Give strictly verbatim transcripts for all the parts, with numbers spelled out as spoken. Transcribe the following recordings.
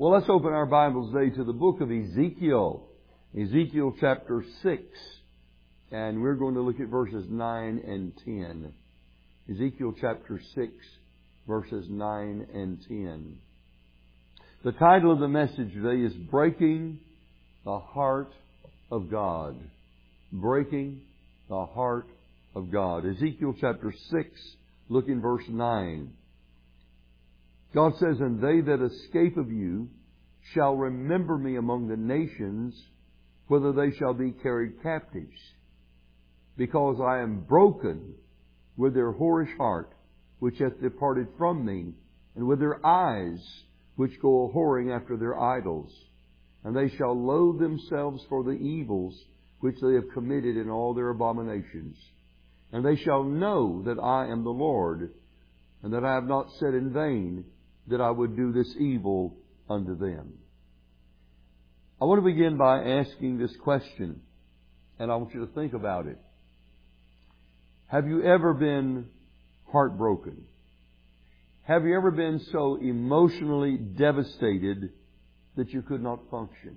Well, let's open our Bibles today to the book of Ezekiel. Ezekiel chapter six. And we're going to look at verses nine and ten. Ezekiel chapter six, verses nine and ten. The title of the message today is Breaking the Heart of God. Breaking the Heart of God. Ezekiel chapter six, look in verse nine. God says, "And they that escape of you shall remember me among the nations, whether they shall be carried captives. Because I am broken with their whorish heart, which hath departed from me, and with their eyes, which go a-whoring after their idols. And they shall loathe themselves for the evils which they have committed in all their abominations. And they shall know that I am the Lord, and that I have not said in vain that I would do this evil unto them." I want to begin by asking this question, and I want you to think about it. Have you ever been heartbroken? Have you ever been so emotionally devastated that you could not function?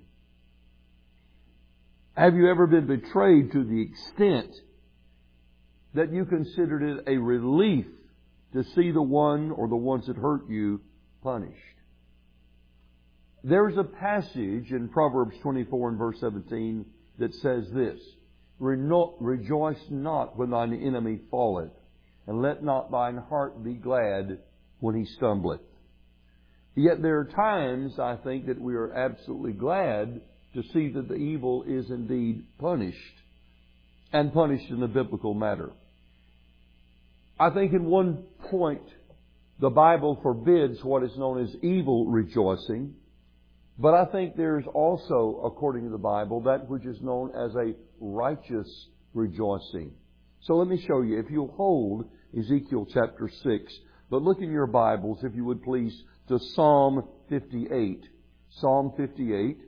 Have you ever been betrayed to the extent that you considered it a relief to see the one or the ones that hurt you punished? There's a passage in Proverbs twenty-four and verse seventeen that says this: "Rejoice not when thine enemy falleth, and let not thine heart be glad when he stumbleth." Yet there are times, I think, that we are absolutely glad to see that the evil is indeed punished, and punished in a biblical manner. I think in one point, the Bible forbids what is known as evil rejoicing, but I think there's also, according to the Bible, that which is known as a righteous rejoicing. So let me show you. If you'll hold Ezekiel chapter six, but look in your Bibles, if you would please, to Psalm fifty-eight. Psalm fifty-eight.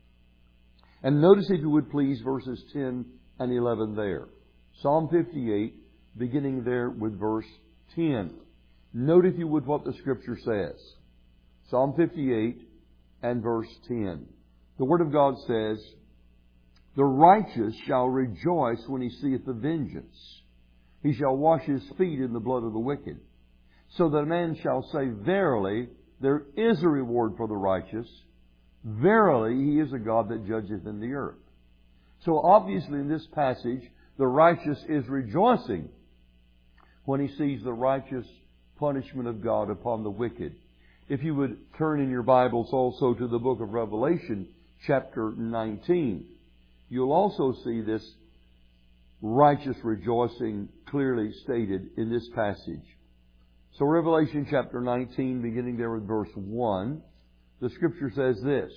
And notice, if you would please, verses ten and eleven there. Psalm fifty-eight, beginning there with verse ten. Note, if you would, what the Scripture says. Psalm fifty-eight and verse ten. The Word of God says, "The righteous shall rejoice when he seeth the vengeance. He shall wash his feet in the blood of the wicked. So that a man shall say, Verily, there is a reward for the righteous. Verily, He is a God that judgeth in the earth." So obviously in this passage, the righteous is rejoicing when he sees the righteous punishment of God upon the wicked. If you would turn in your Bibles also to the book of Revelation, chapter nineteen, you'll also see this righteous rejoicing clearly stated in this passage. So Revelation chapter nineteen, beginning there with verse one, the Scripture says this: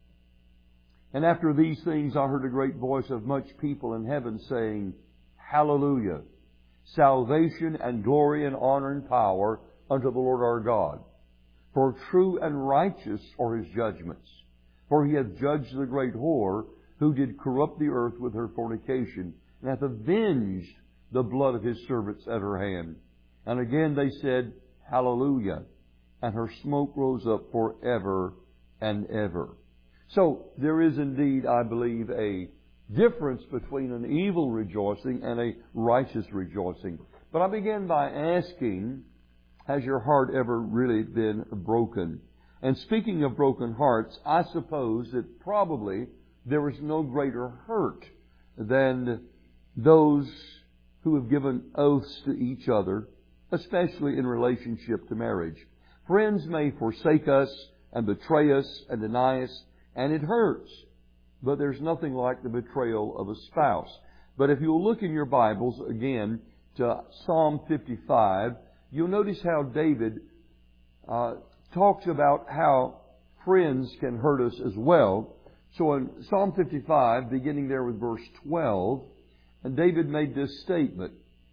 "And after these things I heard a great voice of much people in heaven saying, Hallelujah! Salvation and glory and honor and power unto the Lord our God. For true and righteous are His judgments. For He hath judged the great whore, who did corrupt the earth with her fornication, and hath avenged the blood of His servants at her hand. And again they said, Hallelujah! And her smoke rose up forever and ever." So there is indeed, I believe, a difference between an evil rejoicing and a righteous rejoicing. But I begin by asking, has your heart ever really been broken? And speaking of broken hearts, I suppose that probably there is no greater hurt than those who have given oaths to each other, especially in relationship to marriage. Friends may forsake us and betray us and deny us, and it hurts. But there's nothing like the betrayal of a spouse. But if you'll look in your Bibles again to Psalm fifty-five, you'll notice how David uh, talks about how friends can hurt us as well. So in Psalm fifty-five, beginning there with verse twelve, and David made this statement.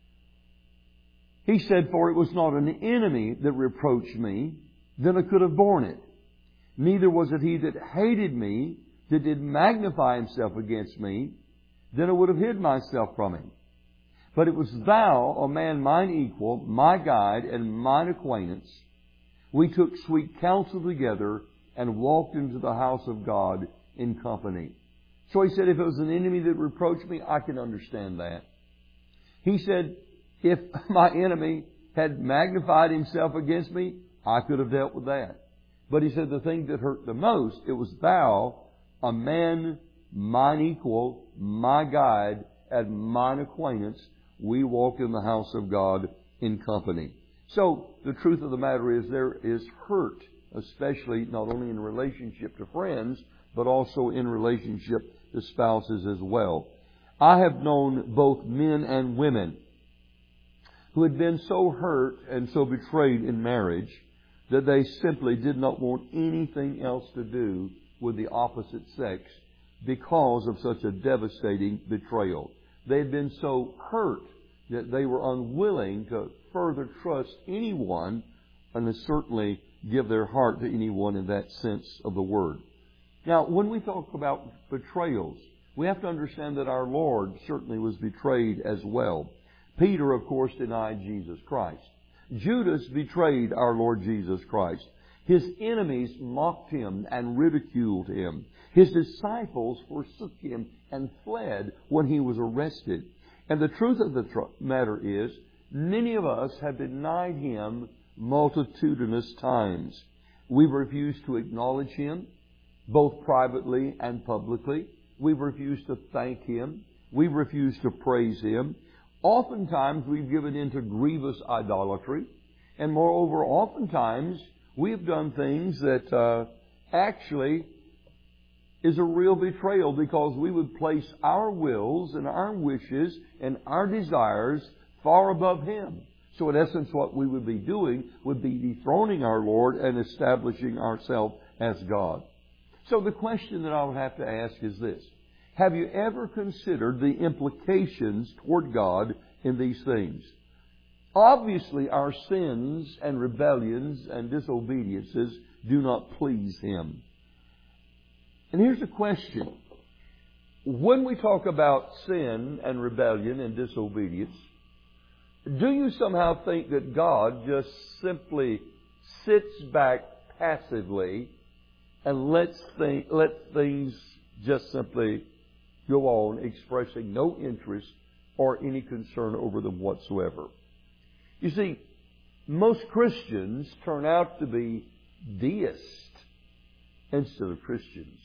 He said, "For it was not an enemy that reproached me, then I could have borne it. Neither was it he that hated me, that did magnify himself against me, then I would have hid myself from him. But it was thou, a man mine equal, my guide, and mine acquaintance. We took sweet counsel together, and walked into the house of God in company. So he said, if it was an enemy that reproached me, I can understand that. He said, if my enemy had magnified himself against me, I could have dealt with that. But he said the thing that hurt the most, it was thou, a man, mine equal, my guide, and mine acquaintance, we walked in the house of God in company. So the truth of the matter is there is hurt, especially not only in relationship to friends, but also in relationship to spouses as well. I have known both men and women who had been so hurt and so betrayed in marriage that they simply did not want anything else to do with the opposite sex because of such a devastating betrayal. They had been so hurt that they were unwilling to further trust anyone and to certainly give their heart to anyone in that sense of the word. Now, when we talk about betrayals, we have to understand that our Lord certainly was betrayed as well. Peter, of course, denied Jesus Christ. Judas betrayed our Lord Jesus Christ. His enemies mocked Him and ridiculed Him. His disciples forsook Him and fled when He was arrested. And the truth of the tr- matter is, many of us have denied Him multitudinous times. We've refused to acknowledge Him, both privately and publicly. We've refused to thank Him. We've refused to praise Him. Oftentimes we've given in to grievous idolatry. And moreover, oftentimes we've done things that uh, actually is a real betrayal, because we would place our wills and our wishes and our desires far above Him. So in essence, what we would be doing would be dethroning our Lord and establishing ourselves as God. So the question that I would have to ask is this: have you ever considered the implications toward God in these things? Obviously, our sins and rebellions and disobediences do not please Him. And here's the question. When we talk about sin and rebellion and disobedience, do you somehow think that God just simply sits back passively and lets th- let things just simply go on, expressing no interest or any concern over them whatsoever? You see, most Christians turn out to be deists instead of Christians.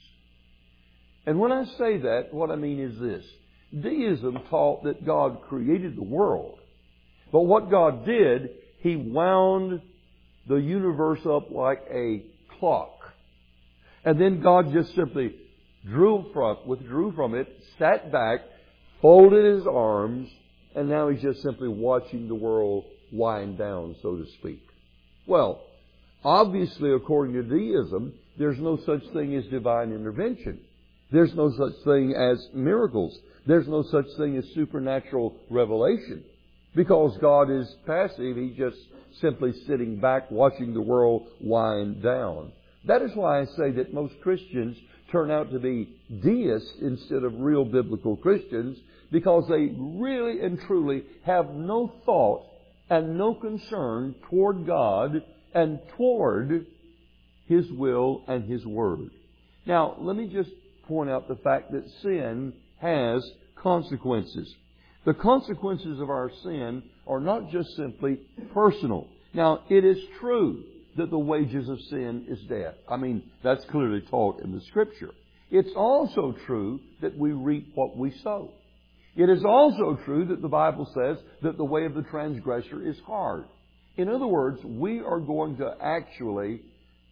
And when I say that, what I mean is this. Deism taught that God created the world. But what God did, He wound the universe up like a clock. And then God just simply drew from, withdrew from it, sat back, folded His arms, and now He's just simply watching the world wind down, so to speak. Well, obviously, according to deism, there's no such thing as divine intervention. There's no such thing as miracles. There's no such thing as supernatural revelation. Because God is passive, He's just simply sitting back watching the world wind down. That is why I say that most Christians turn out to be deists instead of real biblical Christians, because they really and truly have no thought and no concern toward God and toward His will and His Word. Now, let me just point out the fact that sin has consequences. The consequences of our sin are not just simply personal. Now, it is true that the wages of sin is death. I mean, that's clearly taught in the Scripture. It's also true that we reap what we sow. It is also true that the Bible says that the way of the transgressor is hard. In other words, we are going to actually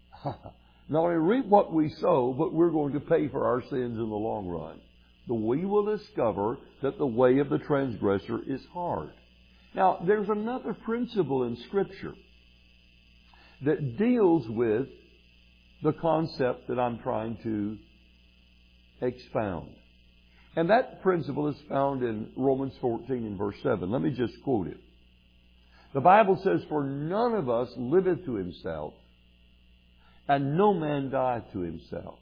not only reap what we sow, but we're going to pay for our sins in the long run. But we will discover that the way of the transgressor is hard. Now, there's another principle in Scripture that deals with the concept that I'm trying to expound. And that principle is found in Romans fourteen and verse seven. Let me just quote it. The Bible says, "For none of us liveth to himself, and no man dieth to himself."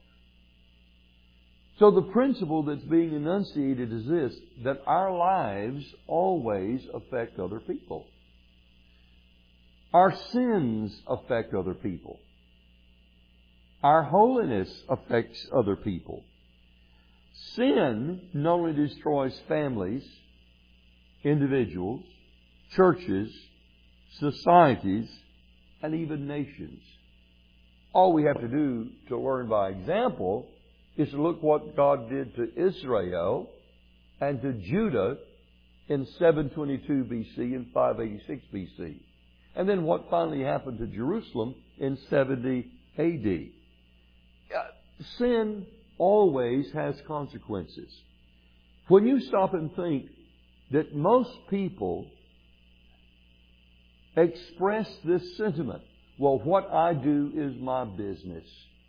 So the principle that's being enunciated is this, that our lives always affect other people. Our sins affect other people. Our holiness affects other people. Sin not only destroys families, individuals, churches, societies, and even nations. All we have to do to learn by example is to look what God did to Israel and to Judah in seven twenty-two B C and five eighty-six B C. And then what finally happened to Jerusalem in seventy A D. Sin always has consequences. When you stop and think that most people express this sentiment, well, what I do is my business.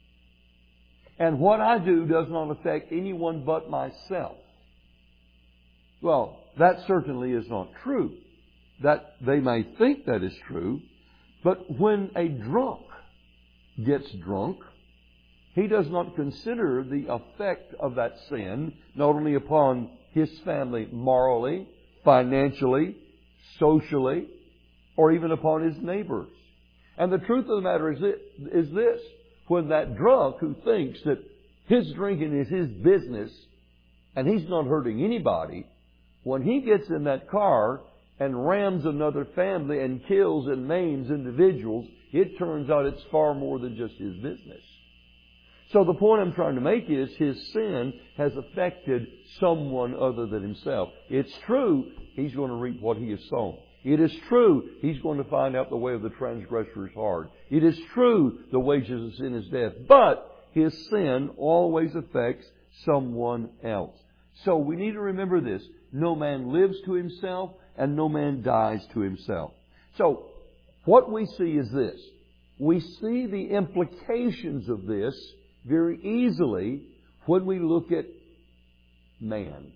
And what I do does not affect anyone but myself. Well, that certainly is not true. That they may think that is true, but when a drunk gets drunk, he does not consider the effect of that sin, not only upon his family morally, financially, socially, or even upon his neighbors. And the truth of the matter is this, is this. When that drunk who thinks that his drinking is his business and he's not hurting anybody, when he gets in that car and rams another family and kills and maims individuals, it turns out it's far more than just his business. So the point I'm trying to make is his sin has affected someone other than himself. It's true he's going to reap what he has sown. It is true he's going to find out the way of the transgressor is hard. It is true the wages of sin is death. But his sin always affects someone else. So we need to remember this. No man lives to himself and no man dies to himself. So what we see is this. We see the implications of this very easily when we look at man.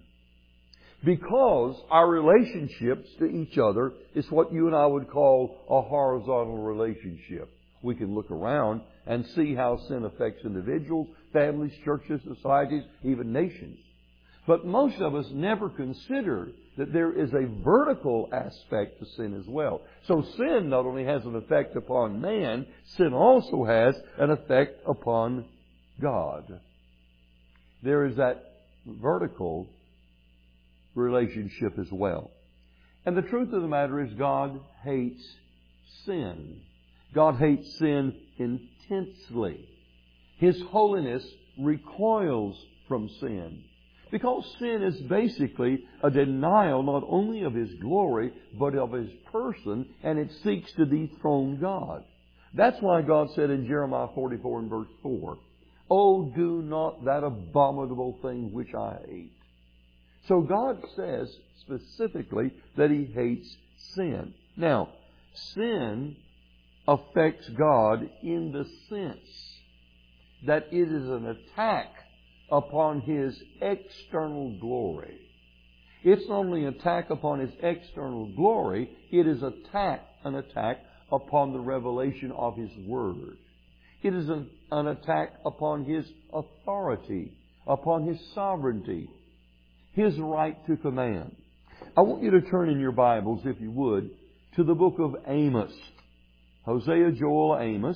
Because our relationships to each other is what you and I would call a horizontal relationship. We can look around and see how sin affects individuals, families, churches, societies, even nations. But most of us never consider that there is a vertical aspect to sin as well. So sin not only has an effect upon man, sin also has an effect upon God. There is that vertical relationship as well. And the truth of the matter is God hates sin. God hates sin intensely. His holiness recoils from sin. Because sin is basically a denial not only of His glory, but of His person, and it seeks to dethrone God. That's why God said in Jeremiah forty-four and verse four, "Oh, do not that abominable thing which I hate." So God says specifically that He hates sin. Now, sin affects God in the sense that it is an attack upon His external glory. It's not only an attack upon His external glory, it is attack, an attack upon the revelation of His Word. It is an, an attack upon His authority, upon His sovereignty, His right to command. I want you to turn in your Bibles, if you would, to the book of Amos. Hosea, Joel, Amos.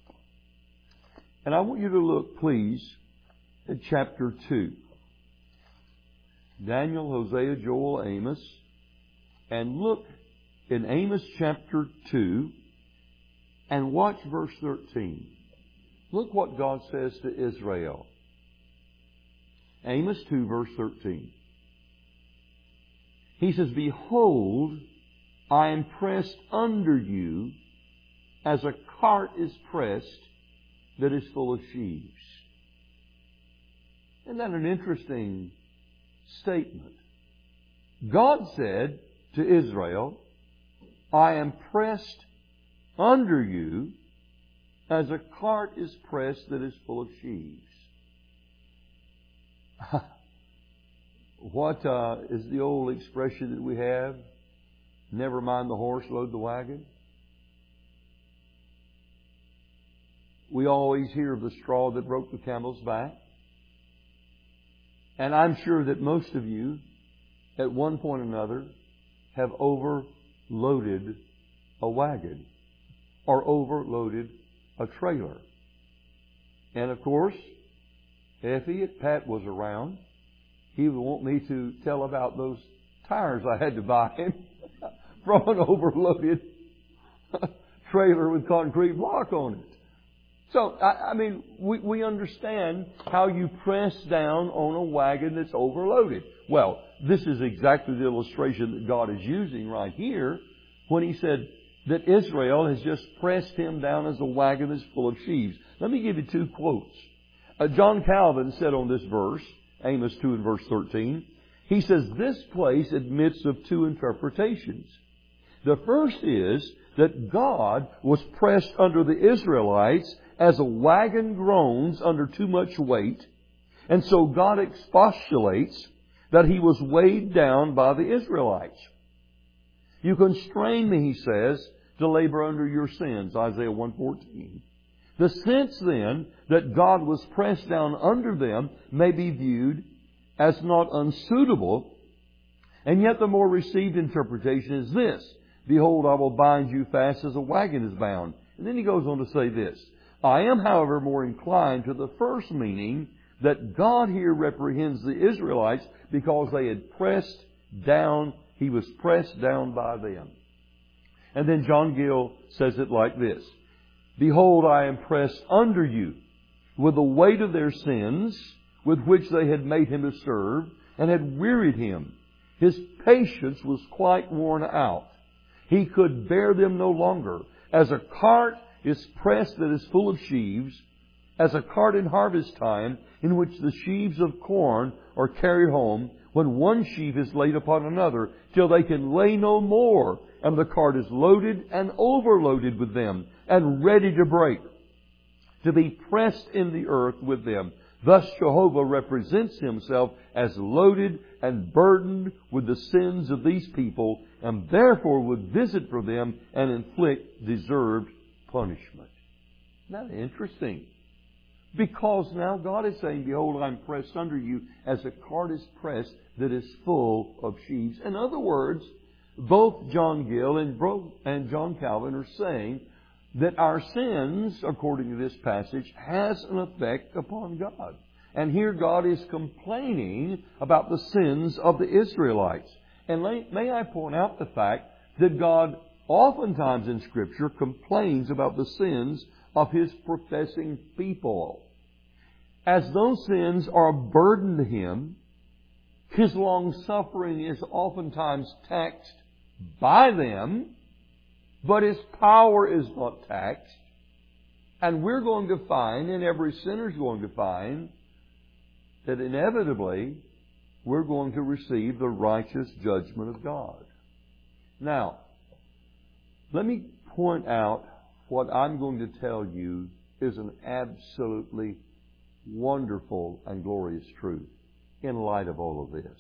And I want you to look, please, at chapter two. Daniel, Hosea, Joel, Amos. And look in Amos chapter two and watch verse thirteen. Look what God says to Israel. Amos two, verse thirteen. He says, "Behold, I am pressed under you as a cart is pressed that is full of sheaves." Isn't that an interesting statement? God said to Israel, "I am pressed under you as a cart is pressed that is full of sheaves." What uh, is the old expression that we have? Never mind the horse, load the wagon. We always hear of the straw that broke the camel's back. And I'm sure that most of you, at one point or another, have overloaded a wagon or overloaded a trailer. And of course, if Pat was around, he would want me to tell about those tires I had to buy him from an overloaded trailer with concrete block on it. So, I, I mean, we, we understand how you press down on a wagon that's overloaded. Well, this is exactly the illustration that God is using right here when He said that Israel has just pressed Him down as a wagon that's full of sheaves. Let me give you two quotes. Uh, John Calvin said on this verse, Amos two and verse thirteen, he says, this place admits of two interpretations. The first is that God was pressed under the Israelites as a wagon groans under too much weight, and so God expostulates that He was weighed down by the Israelites. You constrain me, He says, to labor under your sins, Isaiah one fourteen. The sense then that God was pressed down under them may be viewed as not unsuitable, and yet the more received interpretation is this: behold, I will bind you fast as a wagon is bound. And then he goes on to say this: I am, however, more inclined to the first meaning, that God here reprehends the Israelites because they had pressed down, He was pressed down by them. And then John Gill says it like this: behold, I am pressed under you with the weight of their sins, with which they had made Him to serve, and had wearied Him. His patience was quite worn out. He could bear them no longer. As a cart is pressed that is full of sheaves, as a cart in harvest time, in which the sheaves of corn are carried home, when one sheaf is laid upon another, till they can lay no more, and the cart is loaded and overloaded with them, and ready to break, to be pressed in the earth with them. Thus Jehovah represents Himself as loaded and burdened with the sins of these people, and therefore would visit for them and inflict deserved punishment. Isn't that interesting? Because now God is saying, behold, I'm pressed under you as a cart is pressed that is full of sheaves. In other words, both John Gill and John Calvin are saying that our sins, according to this passage, has an effect upon God. And here God is complaining about the sins of the Israelites. And may I point out the fact that God oftentimes in Scripture complains about the sins of His professing people. As those sins are a burden to Him, His long-suffering is oftentimes taxed by them, but His power is not taxed. And we're going to find, and every sinner is going to find, that inevitably we're going to receive the righteous judgment of God. Now, let me point out what I'm going to tell you is an absolutely wonderful and glorious truth in light of all of this.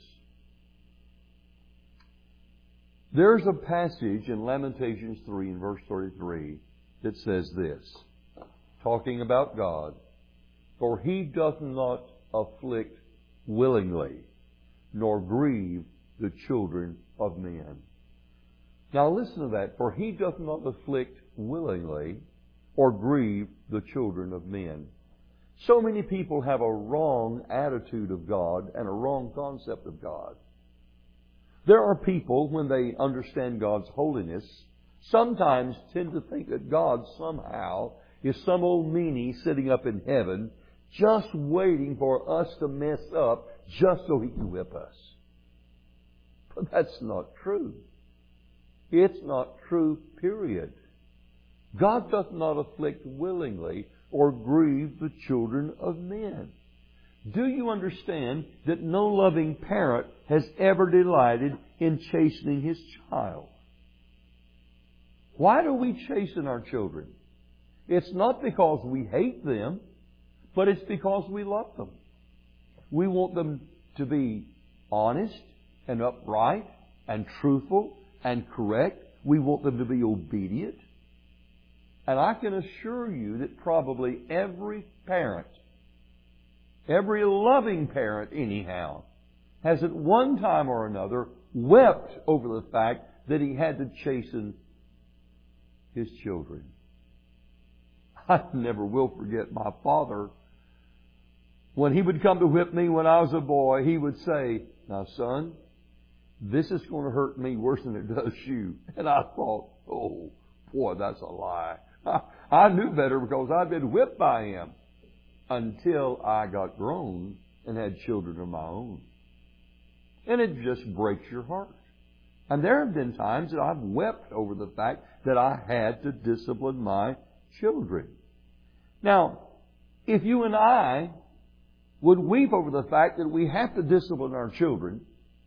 There's a passage in Lamentations three and verse thirty-three that says this, talking about God, for He doth not afflict willingly, nor grieve the children of men. Now listen to that. For He doth not afflict willingly, or grieve the children of men. So many people have a wrong attitude of God and a wrong concept of God. There are people, when they understand God's holiness, sometimes tend to think that God somehow is some old meanie sitting up in heaven, just waiting for us to mess up just so He can whip us. But that's not true. It's not true, period. God doth not afflict willingly or grieve the children of men. Do you understand that no loving parent has ever delighted in chastening his child? Why do we chasten our children? It's not because we hate them, but it's because we love them. We want them to be honest and upright and truthful and correct. We want them to be obedient. And I can assure you that probably every parent, every loving parent anyhow, has at one time or another wept over the fact that he had to chasten his children. I never will forget my father When He would come to whip me when I was a boy, He would say, "Now, son, this is going to hurt me worse than it does you." And I thought, oh, boy, that's a lie. I knew better because I'd been whipped by Him until I got grown and had children of my own. And it just breaks your heart. And there have been times that I've wept over the fact that I had to discipline my children. Now, if you and I would weep over the fact that we have to discipline our children,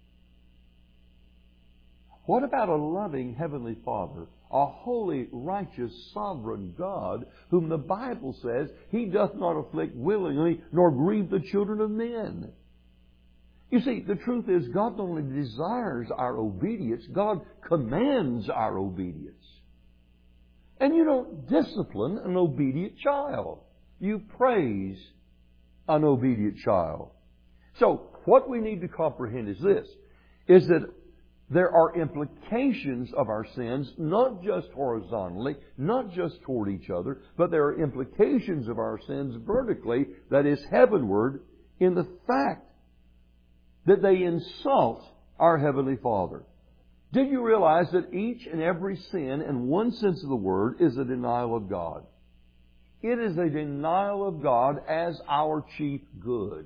what about a loving Heavenly Father, a holy, righteous, sovereign God, whom the Bible says He doth not afflict willingly, nor grieve the children of men? You see, the truth is, God not only desires our obedience, God commands our obedience. And you don't discipline an obedient child. You praise an obedient child. So, what we need to comprehend is this, is that there are implications of our sins, not just horizontally, not just toward each other, but there are implications of our sins vertically, that is heavenward, in the fact that they insult our Heavenly Father. Did you realize that each and every sin, in one sense of the word, is a denial of God? It is a denial of God as our chief good.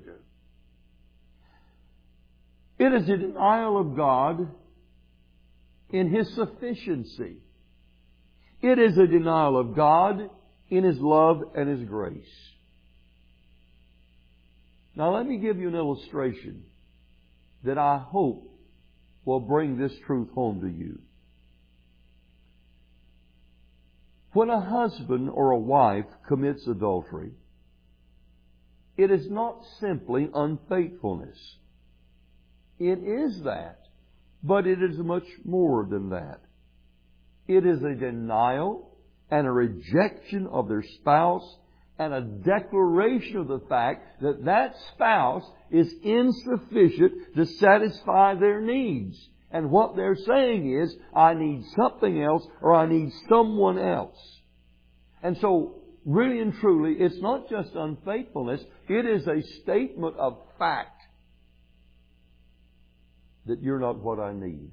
It is a denial of God in His sufficiency. It is a denial of God in His love and His grace. Now let me give you an illustration that I hope will bring this truth home to you. When a husband or a wife commits adultery, it is not simply unfaithfulness. It is that, but it is much more than that. It is a denial and a rejection of their spouse and a declaration of the fact that that spouse is insufficient to satisfy their needs. And what they're saying is, I need something else, or I need someone else. And so, really and truly, it's not just unfaithfulness, it is a statement of fact that you're not what I need.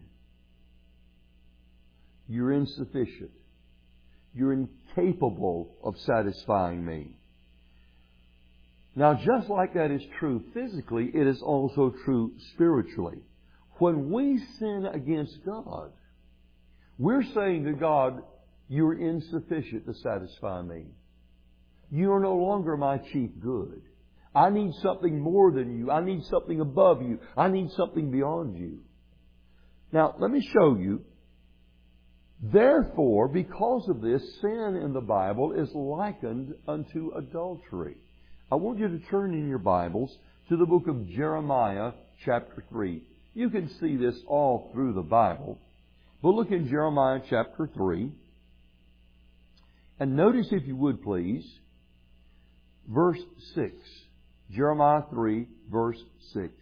You're insufficient. You're incapable of satisfying me. Now, just like that is true physically, it is also true spiritually. When we sin against God, we're saying to God, you're insufficient to satisfy me. You are no longer my chief good. I need something more than you. I need something above you. I need something beyond you. Now, let me show you. Therefore, because of this, sin in the Bible is likened unto adultery. I want you to turn in your Bibles to the book of Jeremiah, chapter three. You can see this all through the Bible. But look in Jeremiah chapter three. And notice, if you would please, verse six. Jeremiah three, verse six.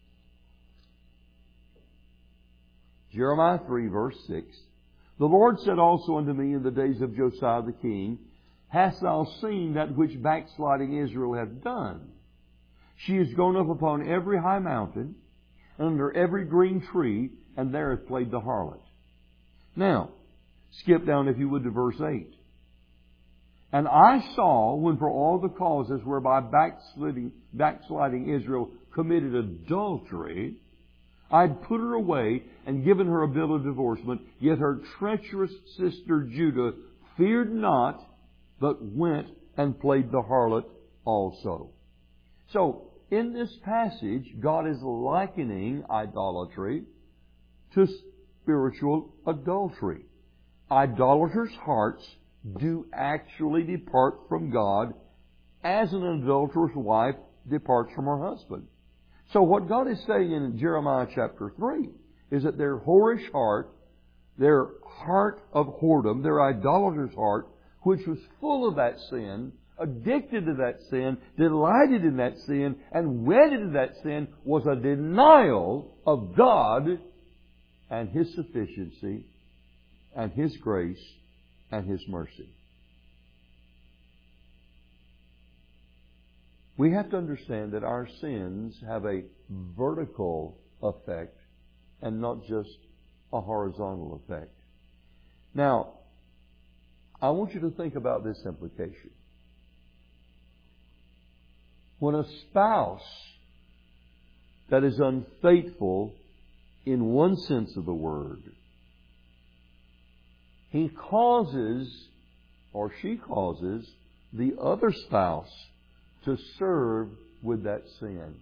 Jeremiah three, verse six. The Lord said also unto me in the days of Josiah the king, Hast thou seen that which backsliding Israel hath done? She is gone up upon every high mountain, and under every green tree, and there hath played the harlot. Now, skip down, if you would, to verse eight. And I saw, when for all the causes whereby backsliding, backsliding Israel committed adultery, I had put her away and given her a bill of divorcement, yet her treacherous sister Judah feared not, but went and played the harlot also. So, in this passage, God is likening idolatry to spiritual adultery. Idolaters' hearts do actually depart from God as an adulterous wife departs from her husband. So what God is saying in Jeremiah chapter three is that their whorish heart, their heart of whoredom, their idolater's heart, which was full of that sin, addicted to that sin, delighted in that sin, and wedded to that sin, was a denial of God and His sufficiency and His grace and His mercy. We have to understand that our sins have a vertical effect and not just a horizontal effect. Now, I want you to think about this implication. When a spouse that is unfaithful in one sense of the word, he causes, or she causes, the other spouse to serve with that sin.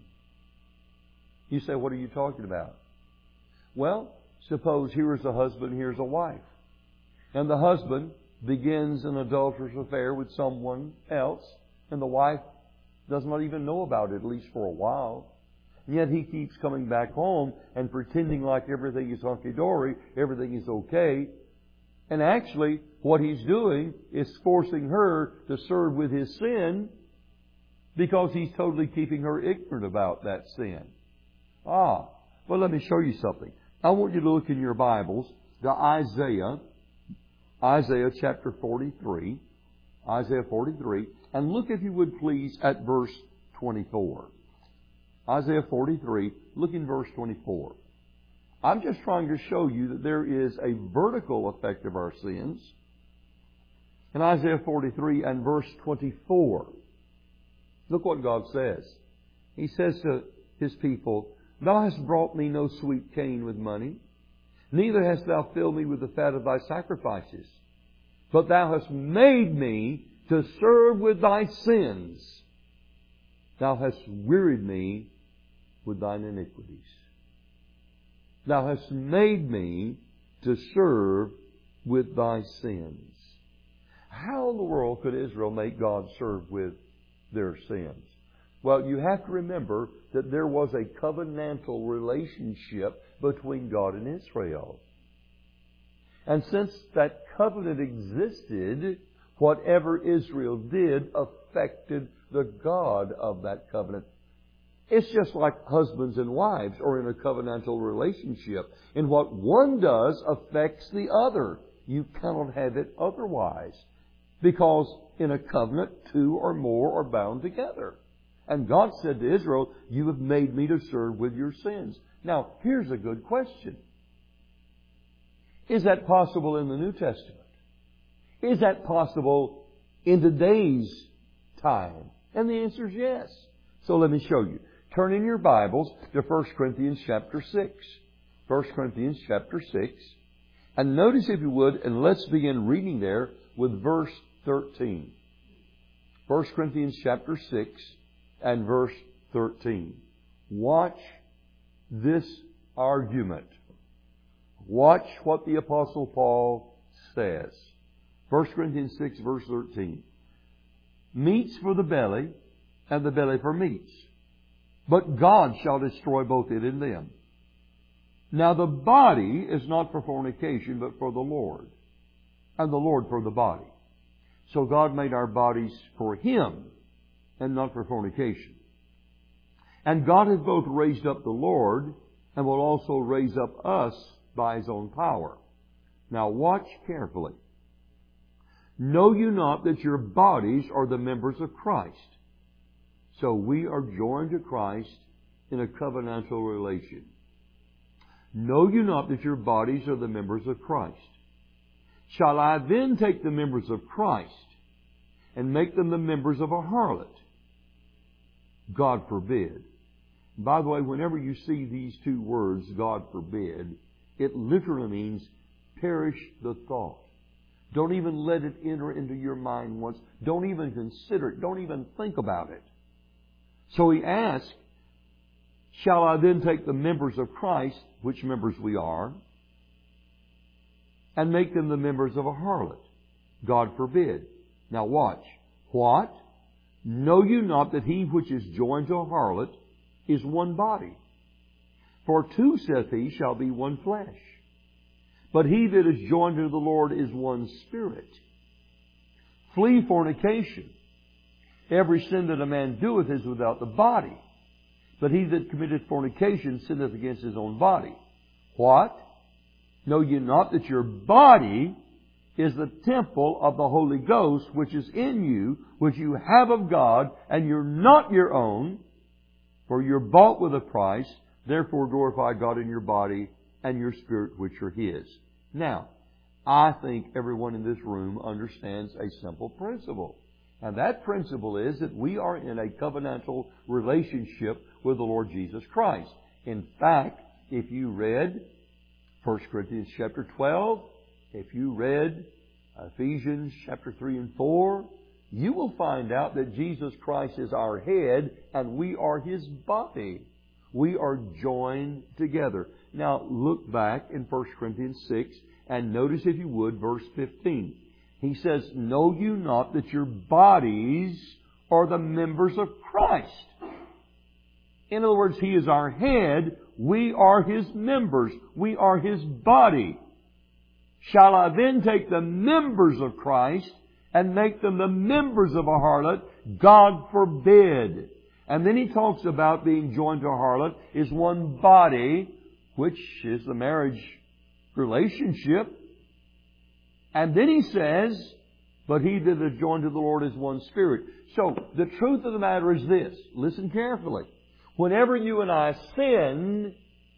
You say, what are you talking about? Well, suppose here's a husband, here's a wife. And the husband begins an adulterous affair with someone else, and the wife does not even know about it, at least for a while. And yet he keeps coming back home and pretending like everything is hunky-dory, everything is okay. And actually, what he's doing is forcing her to serve with his sin because he's totally keeping her ignorant about that sin. Ah, well, let me show you something. I want you to look in your Bibles to Isaiah, Isaiah chapter forty-three, Isaiah forty-three, and look, if you would please, at verse twenty-four. Isaiah forty-three, look in verse twenty-four. I'm just trying to show you that there is a vertical effect of our sins. In Isaiah forty-three and verse twenty-four, look what God says. He says to His people, Thou hast brought me no sweet cane with money, neither hast thou filled me with the fat of thy sacrifices. But thou hast made me to serve with thy sins. Thou hast wearied me with thine iniquities. Thou hast made me to serve with thy sins. How in the world could Israel make God serve with their sins? Well, you have to remember that there was a covenantal relationship between God and Israel. And since that covenant existed, whatever Israel did affected the God of that covenant. It's just like husbands and wives are in a covenantal relationship. And what one does affects the other. You cannot have it otherwise. Because in a covenant, two or more are bound together. And God said to Israel, You have made me to serve with your sins. Now, here's a good question. Is that possible in the New Testament? Is that possible in today's time? And the answer is yes. So let me show you. Turn in your Bibles to First Corinthians chapter six. First Corinthians chapter six. And notice, if you would, and let's begin reading there with verse thirteen. First Corinthians chapter six and verse thirteen. Watch this argument. Watch what the Apostle Paul says. First Corinthians six verse thirteen. Meats for the belly, and the belly for meats. But God shall destroy both it and them. Now the body is not for fornication, but for the Lord, and the Lord for the body. So God made our bodies for Him, and not for fornication. And God has both raised up the Lord, and will also raise up us by His own power. Now watch carefully. Know you not that your bodies are the members of Christ? So we are joined to Christ in a covenantal relation. Know you not that your bodies are the members of Christ? Shall I then take the members of Christ and make them the members of a harlot? God forbid. By the way, whenever you see these two words, God forbid, it literally means perish the thought. Don't even let it enter into your mind once. Don't even consider it. Don't even think about it. So he asks, shall I then take the members of Christ, which members we are, and make them the members of a harlot? God forbid. Now watch. What? Know you not that he which is joined to a harlot is one body? For two, saith he, shall be one flesh. But he that is joined to the Lord is one spirit. Flee fornication. Every sin that a man doeth is without the body. But he that committeth fornication sinneth against his own body. What? Know ye not that your body is the temple of the Holy Ghost, which is in you, which you have of God, and you're not your own, for you're bought with a price. Therefore glorify God in your body and your spirit, which are His. Now, I think everyone in this room understands a simple principle. And that principle is that we are in a covenantal relationship with the Lord Jesus Christ. In fact, if you read First Corinthians chapter twelve, if you read Ephesians chapter three and four, you will find out that Jesus Christ is our head and we are His body. We are joined together. Now look back in First Corinthians six and notice, if you would, verse fifteen. He says, "Know you not that your bodies are the members of Christ?" In other words, He is our head. We are His members. We are His body. Shall I then take the members of Christ and make them the members of a harlot? God forbid. And then He talks about being joined to a harlot is one body, which is the marriage relationship. And then He says, "But he that is joined to the Lord is one spirit." So, the truth of the matter is this. Listen carefully. Whenever you and I sin,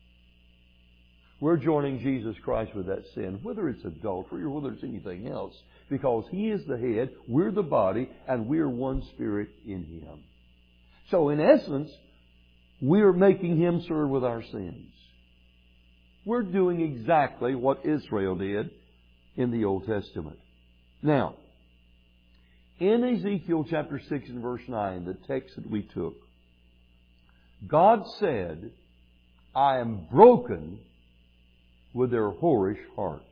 we're joining Jesus Christ with that sin, whether it's adultery or whether it's anything else, because He is the head, we're the body, and we're one spirit in Him. So, in essence, we're making Him serve with our sins. We're doing exactly what Israel did in the Old Testament. Now, in Ezekiel chapter six and verse nine, the text that we took, God said, "I am broken with their whorish heart."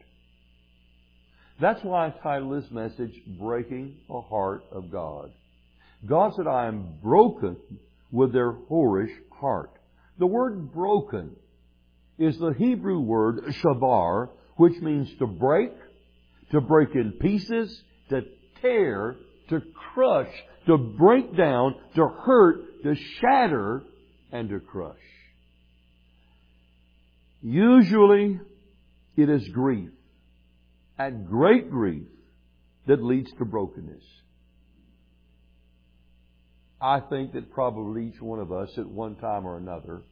That's why I titled this message, "Breaking the Heart of God." God said, "I am broken with their whorish heart." The word broken is the Hebrew word shabar, which means to break, to break in pieces, to tear, to crush, to break down, to hurt, to shatter, and to crush. Usually, it is grief, and great grief, that leads to brokenness. I think that probably each one of us at one time or another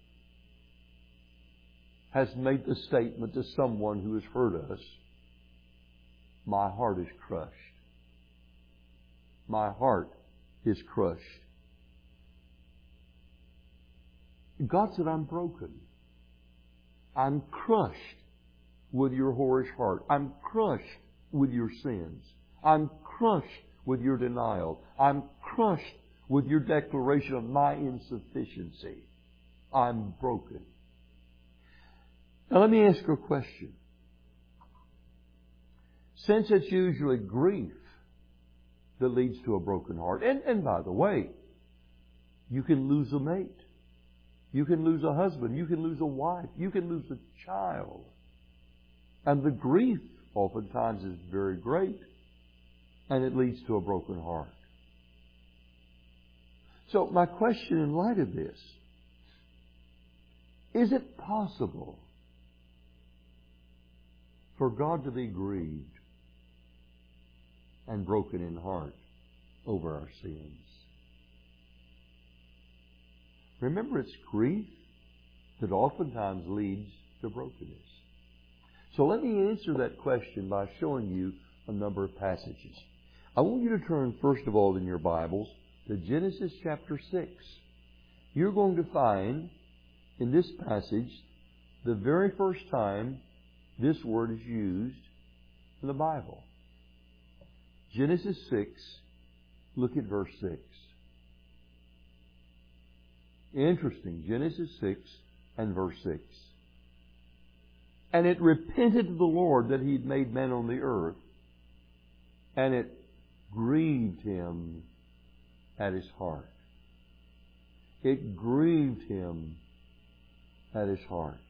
has made the statement to someone who has hurt us, "My heart is crushed. My heart is crushed." God said, "I'm broken. I'm crushed with your whorish heart. I'm crushed with your sins. I'm crushed with your denial. I'm crushed with your declaration of my insufficiency. I'm broken." Now let me ask you a question. Since it's usually grief that leads to a broken heart, and, and by the way, you can lose a mate. You can lose a husband. You can lose a wife. You can lose a child. And the grief oftentimes is very great. And it leads to a broken heart. So my question in light of this, is it possible for God to be grieved and broken in heart over our sins? Remember, it's grief that oftentimes leads to brokenness. So let me answer that question by showing you a number of passages. I want you to turn, first of all, in your Bibles to Genesis chapter six. You're going to find in this passage the very first time this word is used in the Bible. Genesis six, look at verse six. Interesting. Genesis six and verse six. "And it repented to the Lord that He had made man on the earth, and it grieved Him at His heart." It grieved Him at His heart.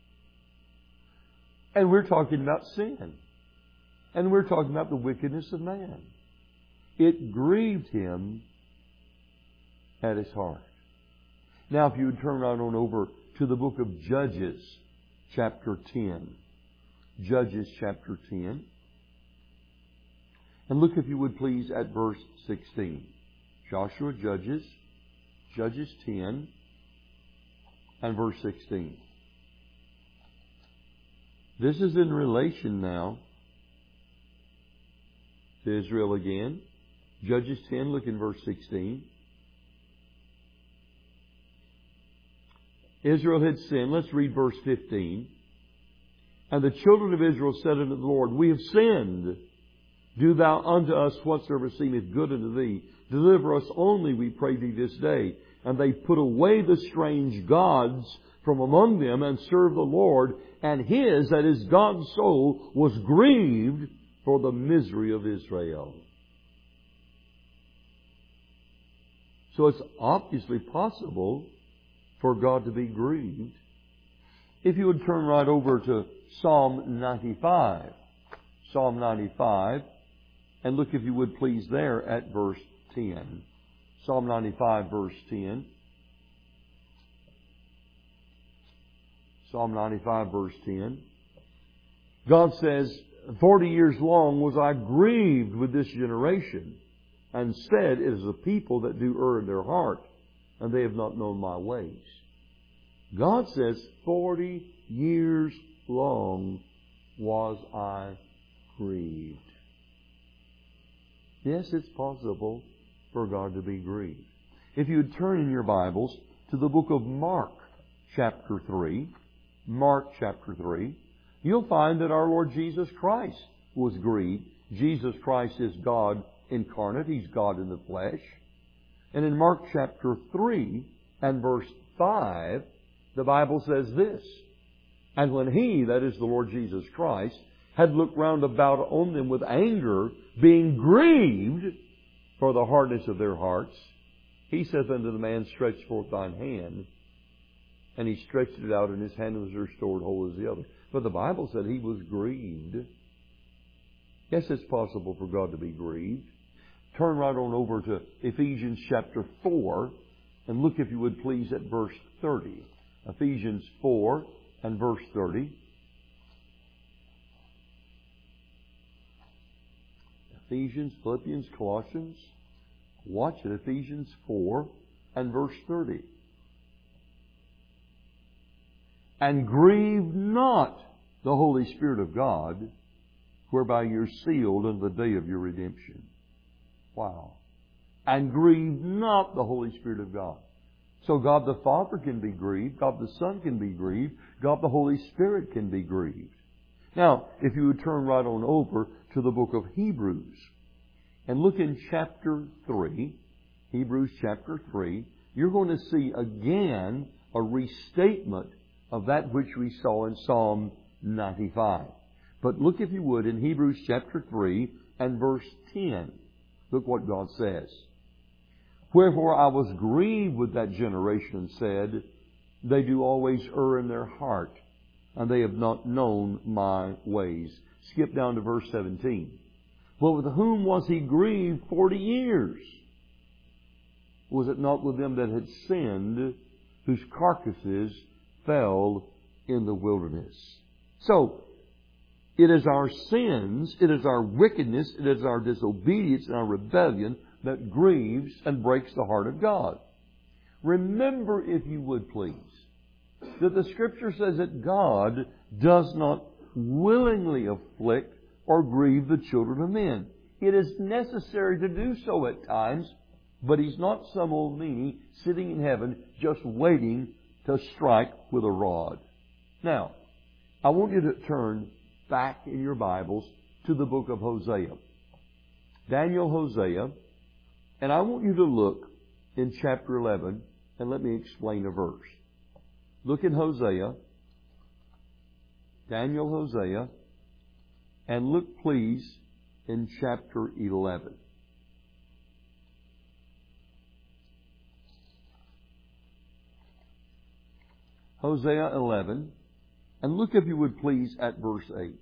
And we're talking about sin. And we're talking about the wickedness of man. It grieved Him at His heart. Now, if you would turn right on over to the book of Judges, chapter ten. Judges, chapter ten. And look, if you would please, at verse sixteen. Joshua, Judges, Judges ten, and verse sixteen. This is in relation now to Israel again. Judges ten, look in verse sixteen. Israel had sinned. Let's read verse fifteen. And the children of Israel said unto the Lord, We have sinned. Do thou unto us whatsoever seemeth good unto thee. Deliver us only, we pray thee, this day. And they put away the strange gods from among them and served the Lord. And his, that is God's soul, was grieved for the misery of Israel. So it's obviously possible for God to be grieved. If you would turn right over to Psalm ninety-five. Psalm ninety-five. And look, if you would please, there at verse ten. Psalm ninety-five, verse ten. Psalm ninety-five, verse ten. God says, Forty years long was I grieved with this generation, and said, It is a people that do err in their heart, and they have not known my ways. God says, Forty years long was I grieved. Yes, it's possible for God to be grieved. If you would turn in your Bibles to the book of Mark, chapter three, Mark chapter three, you'll find that our Lord Jesus Christ was grieved. Jesus Christ is God incarnate. He's God in the flesh. And in Mark chapter three and verse five, the Bible says this, And when he, that is the Lord Jesus Christ, had looked round about on them with anger, being grieved for the hardness of their hearts, he saith unto the man, Stretch forth thine hand. And he stretched it out, and his hand was restored whole as the other. But the Bible said he was grieved. Yes, it's possible for God to be grieved. Turn right on over to Ephesians chapter four, and look, if you would please, at verse thirty. Ephesians four and verse thirty. Ephesians, Philippians, Colossians. Watch it, Ephesians four and verse thirty. And grieve not the Holy Spirit of God, whereby you're sealed unto the day of your redemption. Wow. And grieve not the Holy Spirit of God. So God the Father can be grieved, God the Son can be grieved, God the Holy Spirit can be grieved. Now, if you would turn right on over to the book of Hebrews, and look in chapter three, Hebrews chapter three, you're going to see again a restatement of that which we saw in Psalm ninety-five. But look, if you would, in Hebrews chapter three and verse ten. Look what God says. Wherefore I was grieved with that generation, and said, They do always err in their heart, and they have not known my ways. Skip down to verse seventeen. Well, with whom was he grieved forty years? Was it not with them that had sinned, whose carcasses fell in the wilderness? So, it is our sins, it is our wickedness, it is our disobedience and our rebellion that grieves and breaks the heart of God. Remember, if you would please, that the Scripture says that God does not willingly afflict or grieve the children of men. It is necessary to do so at times, but He's not some old meanie sitting in heaven just waiting to strike with a rod. Now, I want you to turn back in your Bibles to the book of Hosea. Daniel, Hosea, and I want you to look in chapter eleven, and let me explain a verse. Look in Hosea, Daniel, Hosea, and look, please, in chapter eleven. Hosea eleven, and look, if you would please, at verse eight.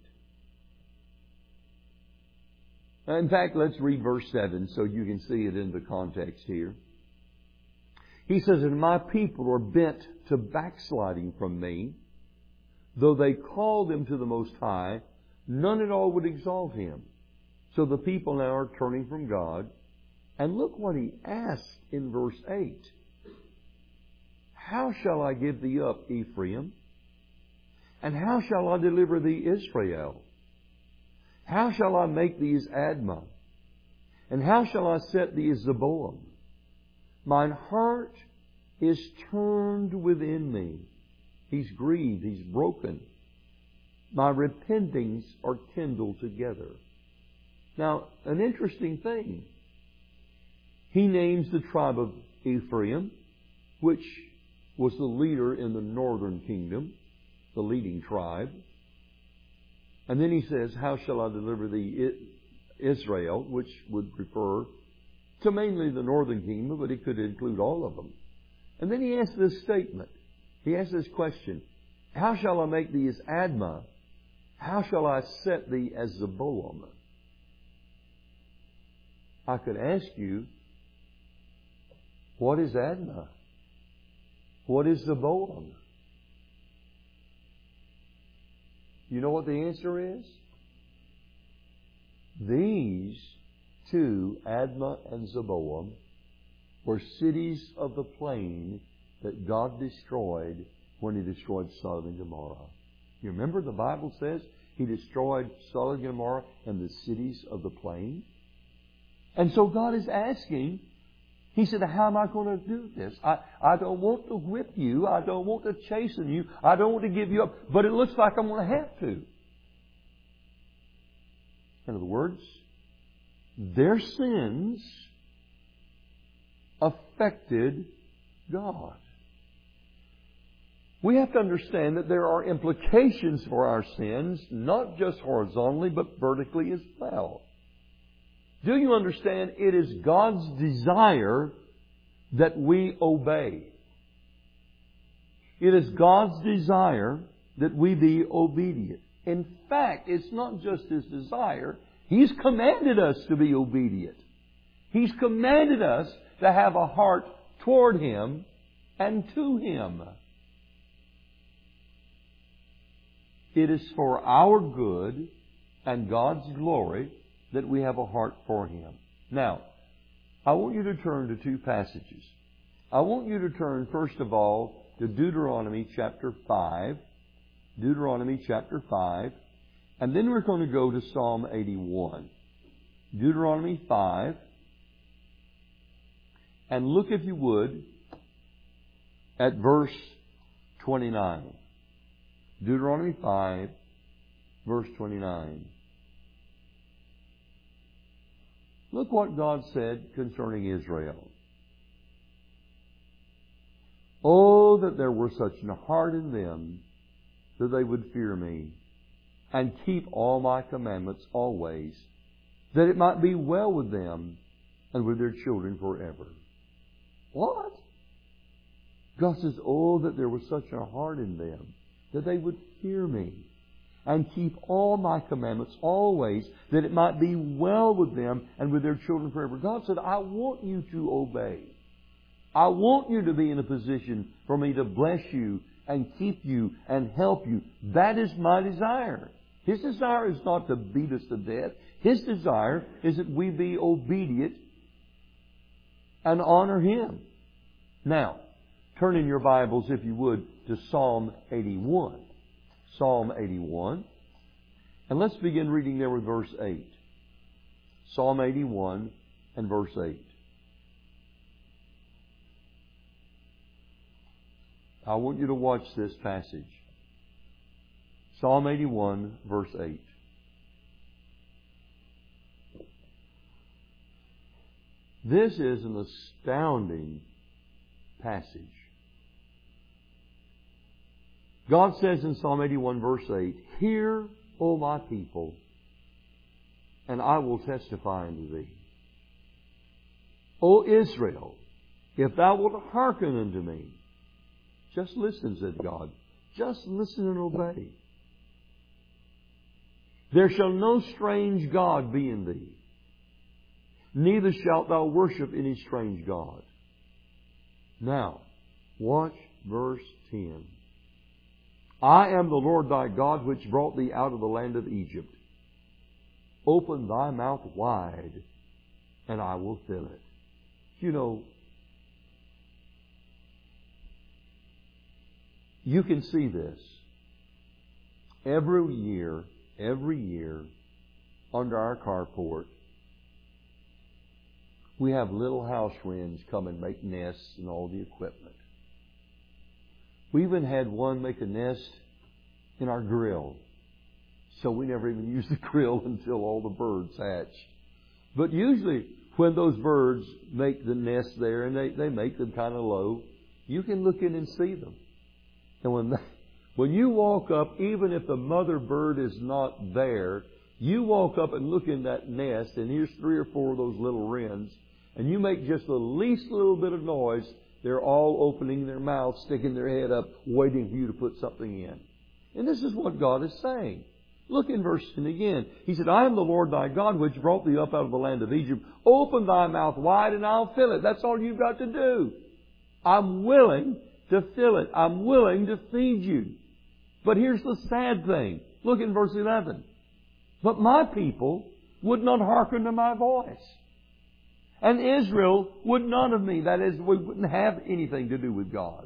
In fact, let's read verse seven so you can see it in the context here. He says, And my people are bent to backsliding from me. Though they call them to the Most High, none at all would exalt Him. So the people now are turning from God. And look what he asked in verse eight. How shall I give thee up, Ephraim? And how shall I deliver thee, Israel? How shall I make thee as Admah? And how shall I set thee as Zeboam? Mine heart is turned within me. He's grieved, he's broken. My repentings are kindled together. Now, an interesting thing. He names the tribe of Ephraim, which was the leader in the northern kingdom, the leading tribe. And then he says, how shall I deliver thee, Israel, which would refer to mainly the northern kingdom, but it could include all of them. And then he asks this statement. He asks this question, how shall I make thee as Admah? How shall I set thee as Zeboam? I could ask you, what is Admah? What is Zeboam? You know what the answer is? These two, Admah and Zeboam, were cities of the plain that God destroyed when He destroyed Sodom and Gomorrah. You remember the Bible says He destroyed Sodom and Gomorrah and the cities of the plain? And so God is asking, He said, how am I going to do this? I, I don't want to whip you. I don't want to chasten you. I don't want to give you up. But it looks like I'm going to have to. In other words, their sins affected God. We have to understand that there are implications for our sins, not just horizontally, but vertically as well. Do you understand? It is God's desire that we obey. It is God's desire that we be obedient. In fact, it's not just His desire. He's commanded us to be obedient. He's commanded us to have a heart toward Him and to Him. It is for our good and God's glory that we have a heart for Him. Now, I want you to turn to two passages. I want you to turn, first of all, to Deuteronomy chapter five. Deuteronomy chapter five. And then we're going to go to Psalm eighty-one. Deuteronomy five. And look, if you would, at verse twenty-nine. Deuteronomy five, verse twenty-nine. Look what God said concerning Israel. Oh, that there were such a heart in them that they would fear me and keep all my commandments always, that it might be well with them and with their children forever. What? God says, oh, that there was such a heart in them that they would fear me and keep all my commandments always, that it might be well with them and with their children forever. God said, I want you to obey. I want you to be in a position for me to bless you and keep you and help you. That is my desire. His desire is not to beat us to death. His desire is that we be obedient and honor Him. Now, turn in your Bibles, if you would, to Psalm eighty-one. Psalm eighty-one. And let's begin reading there with verse eight. Psalm eighty-one and verse eight. I want you to watch this passage. Psalm eighty-one, verse eight. This is an astounding passage. God says in Psalm eighty-one, verse eight, Hear, O my people, and I will testify unto thee. O Israel, if thou wilt hearken unto me. Just listen, said God. Just listen and obey. There shall no strange God be in thee, neither shalt thou worship any strange God. Now, watch verse ten. I am the Lord thy God, which brought thee out of the land of Egypt. Open thy mouth wide, and I will fill it. You know, you can see this. Every year, every year, under our carport, we have little house wrens come and make nests and all the equipment. We even had one make a nest in our grill. So we never even used the grill until all the birds hatched. But usually when those birds make the nest there, and they, they make them kind of low, you can look in and see them. And when they, when you walk up, even if the mother bird is not there, you walk up and look in that nest, and here's three or four of those little wrens, and you make just the least little bit of noise, they're all opening their mouths, sticking their head up, waiting for you to put something in. And this is what God is saying. Look in verse ten again. He said, I am the Lord thy God, which brought thee up out of the land of Egypt. Open thy mouth wide, and I'll fill it. That's all you've got to do. I'm willing to fill it. I'm willing to feed you. But here's the sad thing. Look in verse eleven. But my people would not hearken to my voice. And Israel would none of me. That is, we wouldn't have anything to do with God.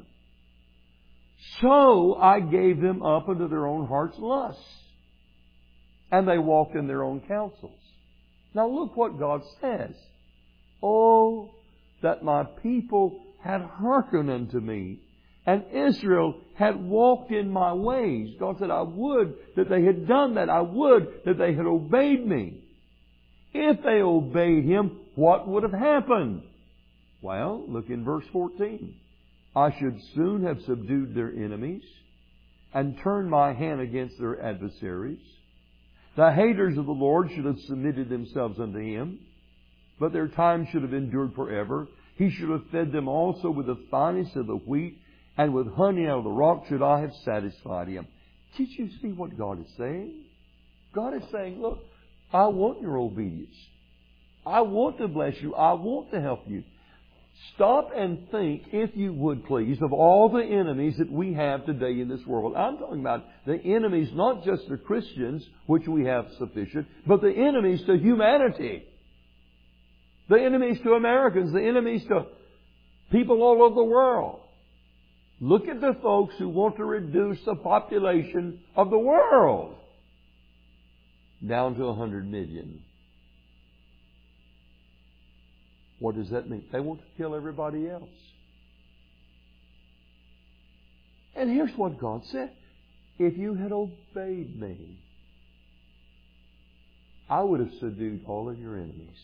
So I gave them up unto their own heart's lusts, and they walked in their own counsels. Now look what God says. Oh, that my people had hearkened unto me, and Israel had walked in my ways. God said, I would that they had done that. I would that they had obeyed me. If they obeyed Him, what would have happened? Well, look in verse fourteen. I should soon have subdued their enemies and turned my hand against their adversaries. The haters of the Lord should have submitted themselves unto Him, but their time should have endured forever. He should have fed them also with the finest of the wheat, and with honey out of the rock should I have satisfied him. Did you see what God is saying? God is saying, look, I want your obedience. I want to bless you. I want to help you. Stop and think, if you would please, of all the enemies that we have today in this world. I'm talking about the enemies, not just the Christians, which we have sufficient, but the enemies to humanity. The enemies to Americans, the enemies to people all over the world. Look at the folks who want to reduce the population of the world down to one hundred million. What does that mean? They want to kill everybody else. And here's what God said. If you had obeyed me, I would have subdued all of your enemies.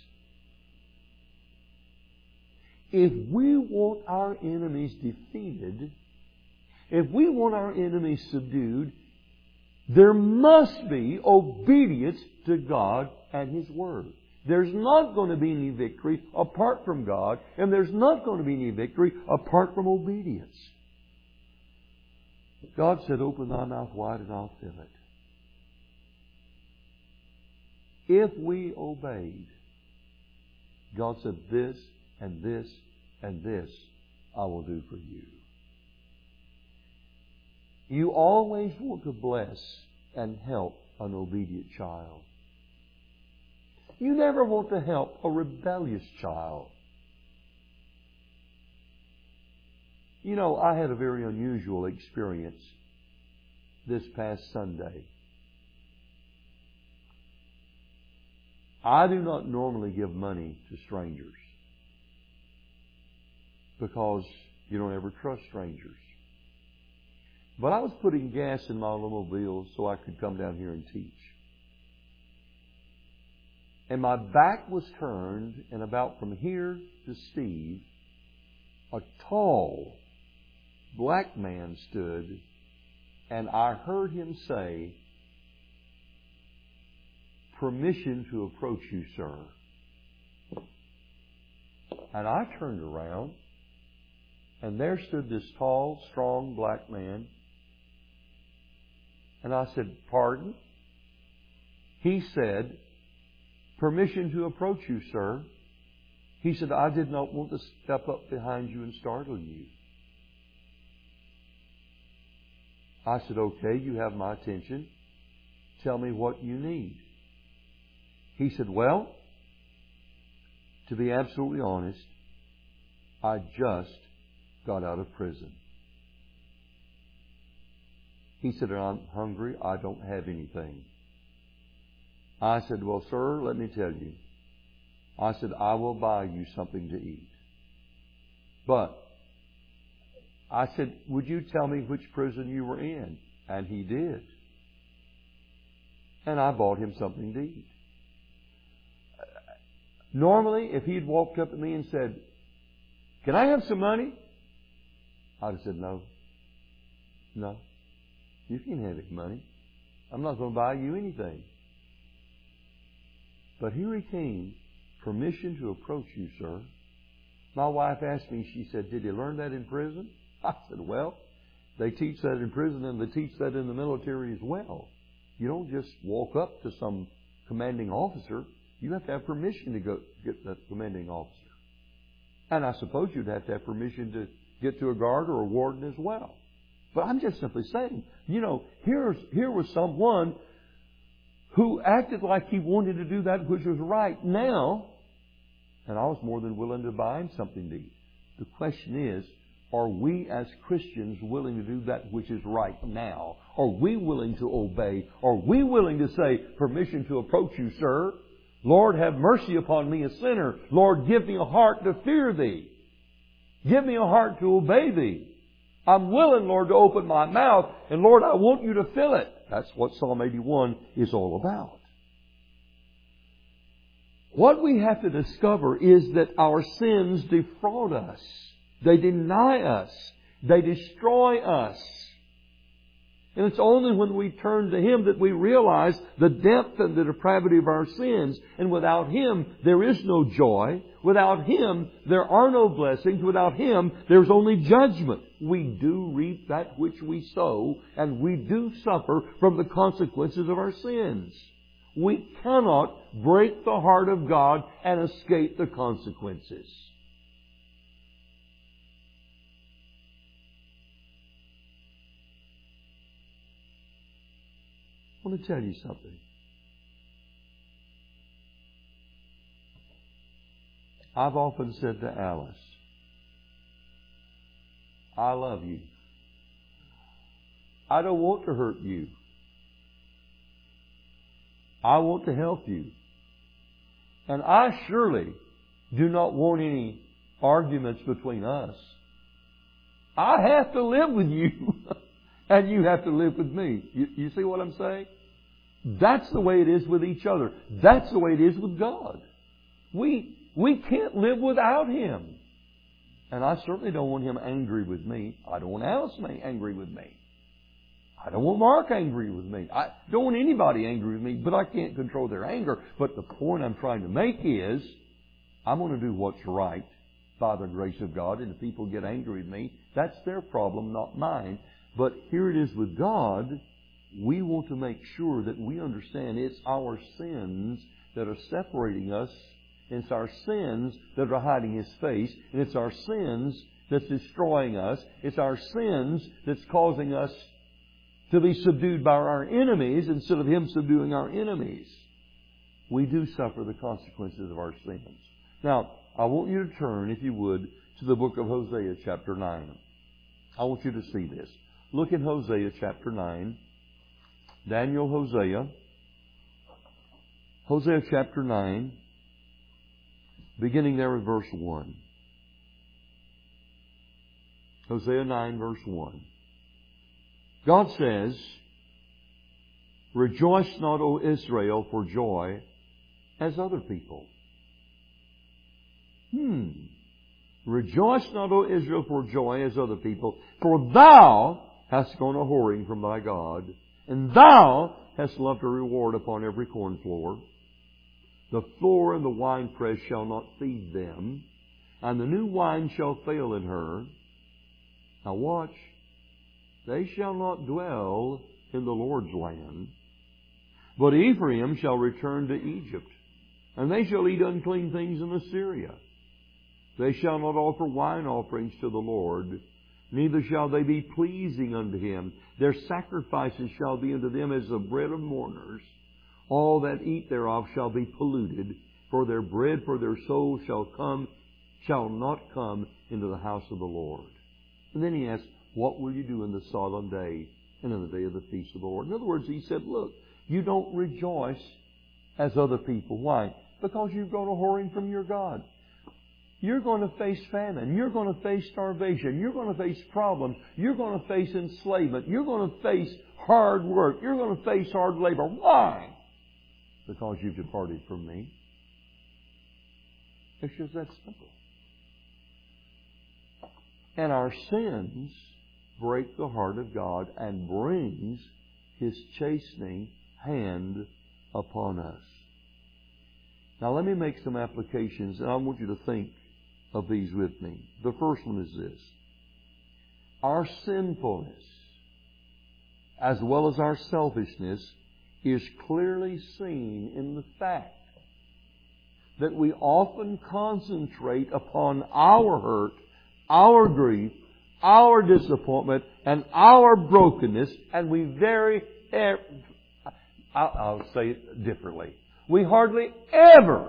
If we want our enemies defeated, if we want our enemies subdued, there must be obedience to God and His Word. There's not going to be any victory apart from God, and there's not going to be any victory apart from obedience. God said, open thy mouth wide and I'll fill it. If we obeyed, God said, this and this and this I will do for you. You always want to bless and help an obedient child. You never want to help a rebellious child. You know, I had a very unusual experience this past Sunday. I do not normally give money to strangers because you don't ever trust strangers. But I was putting gas in my automobile so I could come down here and teach. And my back was turned, and about from here to Steve, a tall black man stood, and I heard him say, permission to approach you, sir. And I turned around, and there stood this tall, strong black man. And I said, pardon? He said, permission to approach you, sir. He said, I did not want to step up behind you and startle you. I said, okay, you have my attention. Tell me what you need. He said, well, to be absolutely honest, I just got out of prison. He said, I'm hungry. I don't have anything. I said, well, sir, let me tell you. I said, I will buy you something to eat. But I said, would you tell me which prison you were in? And he did. And I bought him something to eat. Normally, if he'd walked up to me and said, can I have some money? I'd have said, no. No. You can't have any money. I'm not going to buy you anything. But here he came, permission to approach you, sir. My wife asked me, she said, did you learn that in prison? I said, well, they teach that in prison and they teach that in the military as well. You don't just walk up to some commanding officer. You have to have permission to go get that commanding officer. And I suppose you'd have to have permission to get to a guard or a warden as well. But I'm just simply saying, you know, here's, here was someone who acted like he wanted to do that which was right now, and I was more than willing to buy him something to eat. The question is, are we as Christians willing to do that which is right now? Are we willing to obey? Are we willing to say, permission to approach you, sir? Lord, have mercy upon me, a sinner. Lord, give me a heart to fear Thee. Give me a heart to obey Thee. I'm willing, Lord, to open my mouth, and Lord, I want You to fill it. That's what Psalm eighty-one is all about. What we have to discover is that our sins defraud us. They deny us. They destroy us. And it's only when we turn to Him that we realize the depth and the depravity of our sins. And without Him, there is no joy. Without Him, there are no blessings. Without Him, there's only judgment. We do reap that which we sow, and we do suffer from the consequences of our sins. We cannot break the heart of God and escape the consequences. I want to tell you something. I've often said to Alice, I love you. I don't want to hurt you. I want to help you. And I surely do not want any arguments between us. I have to live with you. And you have to live with me. You, you see what I'm saying? That's the way it is with each other. That's the way it is with God. We, we can't live without Him. And I certainly don't want Him angry with me. I don't want Alice angry with me. I don't want Mark angry with me. I don't want anybody angry with me, but I can't control their anger. But the point I'm trying to make is, I'm going to do what's right by the grace of God. And if people get angry with me, that's their problem, not mine. But here it is with God. We want to make sure that we understand it's our sins that are separating us. It's our sins that are hiding His face. And it's our sins that's destroying us. It's our sins that's causing us to be subdued by our enemies instead of Him subduing our enemies. We do suffer the consequences of our sins. Now, I want you to turn, if you would, to the book of Hosea chapter nine. I want you to see this. Look in Hosea chapter nine. Daniel, Hosea. Hosea chapter nine. Beginning there with verse one. Hosea nine verse one. God says, rejoice not, O Israel, for joy as other people. Hmm. Rejoice not, O Israel, for joy as other people, for thou hast gone a whoring from thy God, and thou hast loved a reward upon every corn floor. The floor and the winepress shall not feed them, and the new wine shall fail in her. Now watch. They shall not dwell in the Lord's land. But Ephraim shall return to Egypt, and they shall eat unclean things in Assyria. They shall not offer wine offerings to the Lord, neither shall they be pleasing unto Him. Their sacrifices shall be unto them as the bread of mourners, All that eat thereof shall be polluted, for their bread for their soul shall come, shall not come into the house of the Lord. And then he asks, what will you do in the solemn day and in the day of the feast of the Lord? In other words, he said, look, you don't rejoice as other people. Why? Because you've gone a whoring from your God. You're going to face famine. You're going to face starvation. You're going to face problems. You're going to face enslavement. You're going to face hard work. You're going to face hard labor. Why? Because you've departed from me. It's just that simple. And our sins break the heart of God and brings His chastening hand upon us. Now let me make some applications, and I want you to think of these with me. The first one is this. Our sinfulness, as well as our selfishness, is clearly seen in the fact that we often concentrate upon our hurt, our grief, our disappointment, and our brokenness, and we very, I'll say it differently. We hardly ever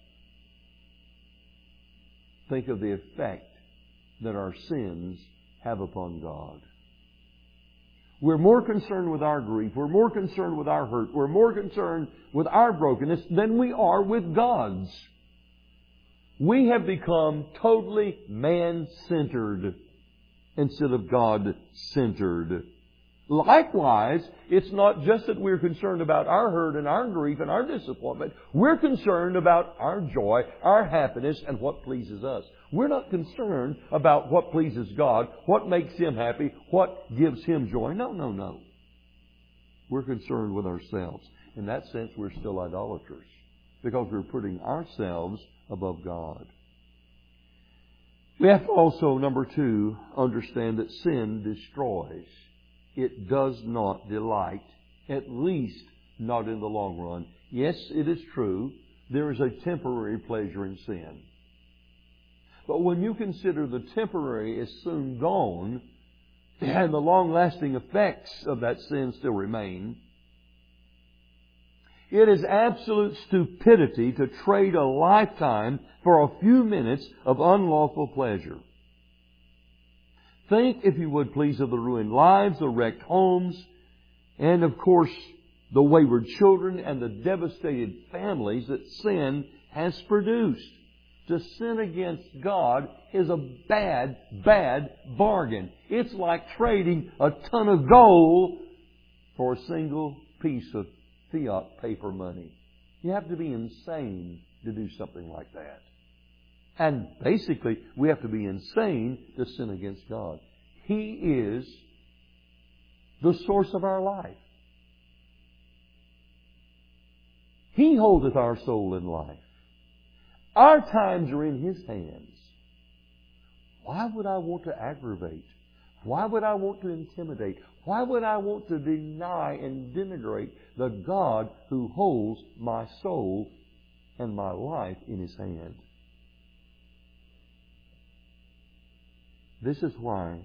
think of the effect that our sins have upon God. We're more concerned with our grief. We're more concerned with our hurt. We're more concerned with our brokenness than we are with God's. We have become totally man-centered instead of God-centered. Likewise, it's not just that we're concerned about our hurt and our grief and our disappointment. We're concerned about our joy, our happiness, and what pleases us. We're not concerned about what pleases God, what makes Him happy, what gives Him joy. No, no, no. We're concerned with ourselves. In that sense, we're still idolaters because we're putting ourselves above God. We have to also, number two, understand that sin destroys. It does not delight, at least not in the long run. Yes, it is true, there is a temporary pleasure in sin. But when you consider the temporary is soon gone, and the long-lasting effects of that sin still remain, it is absolute stupidity to trade a lifetime for a few minutes of unlawful pleasure. Think, if you would please, of the ruined lives, the wrecked homes, and of course the wayward children and the devastated families that sin has produced. To sin against God is a bad, bad bargain. It's like trading a ton of gold for a single piece of fiat paper money. You have to be insane to do something like that. And basically, we have to be insane to sin against God. He is the source of our life. He holdeth our soul in life. Our times are in His hands. Why would I want to aggravate? Why would I want to intimidate? Why would I want to deny and denigrate the God who holds my soul and my life in His hand? This is why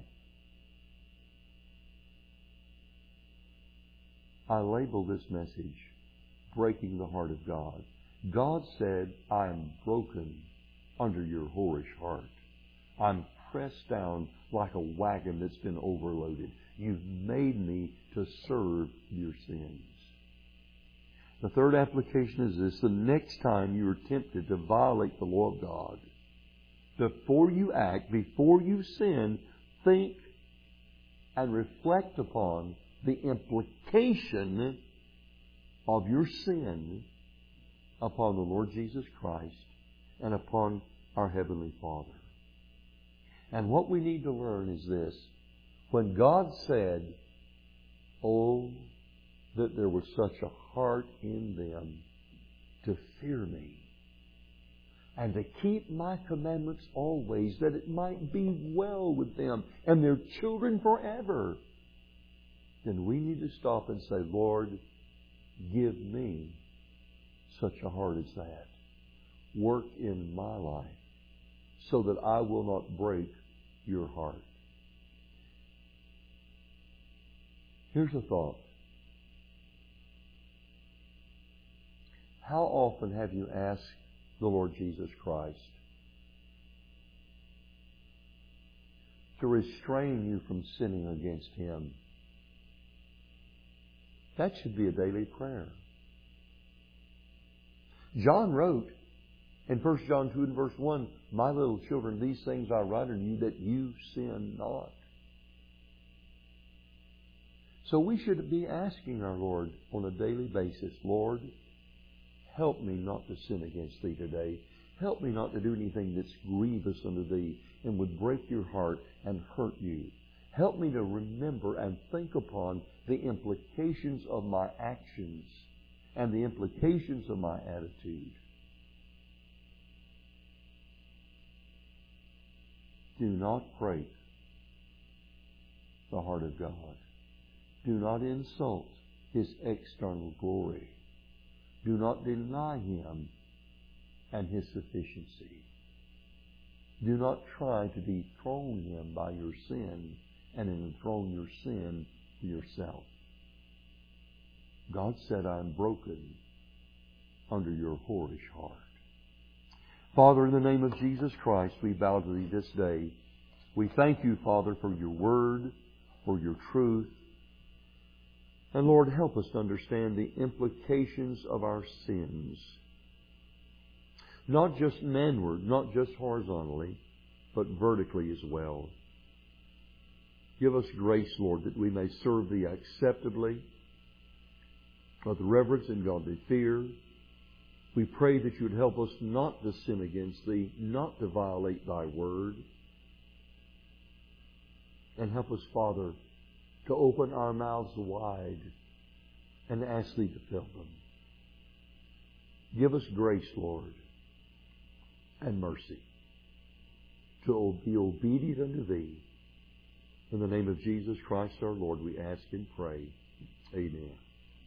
I label this message, Breaking the Heart of God. God said, I am broken under your whorish heart. I'm pressed down like a wagon that's been overloaded. You've made me to serve your sins. The third application is this. The next time you are tempted to violate the law of God, before you act, before you sin, think and reflect upon the implication of your sin upon the Lord Jesus Christ and upon our Heavenly Father. And what we need to learn is this. When God said, oh, that there was such a heart in them to fear me and to keep my commandments always, that it might be well with them and their children forever, then we need to stop and say, Lord, give me such a heart as that. Work in my life so that I will not break your heart. Here's a thought. How often have you asked the Lord Jesus Christ to restrain you from sinning against Him? That should be a daily prayer. John wrote in First John two and verse one, "My little children, these things I write unto you that you sin not." So we should be asking our Lord on a daily basis, "Lord, help me not to sin against Thee today. Help me not to do anything that's grievous unto Thee and would break Your heart and hurt You. Help me to remember and think upon the implications of my actions and the implications of my attitude." Do not break the heart of God. Do not insult His external glory. Do not deny Him and His sufficiency. Do not try to dethrone Him by your sin and enthrone your sin to yourself. God said, "I am broken under your whorish heart." Father, in the name of Jesus Christ, we bow to Thee this day. We thank You, Father, for Your Word, for Your truth. And Lord, help us to understand the implications of our sins. Not just manward, not just horizontally, but vertically as well. Give us grace, Lord, that we may serve Thee acceptably, with reverence and godly fear. We pray that You would help us not to sin against Thee, not to violate Thy Word. And help us, Father, to open our mouths wide and ask Thee to fill them. Give us grace, Lord, and mercy to be obedient unto Thee. In the name of Jesus Christ our Lord, we ask and pray. Amen.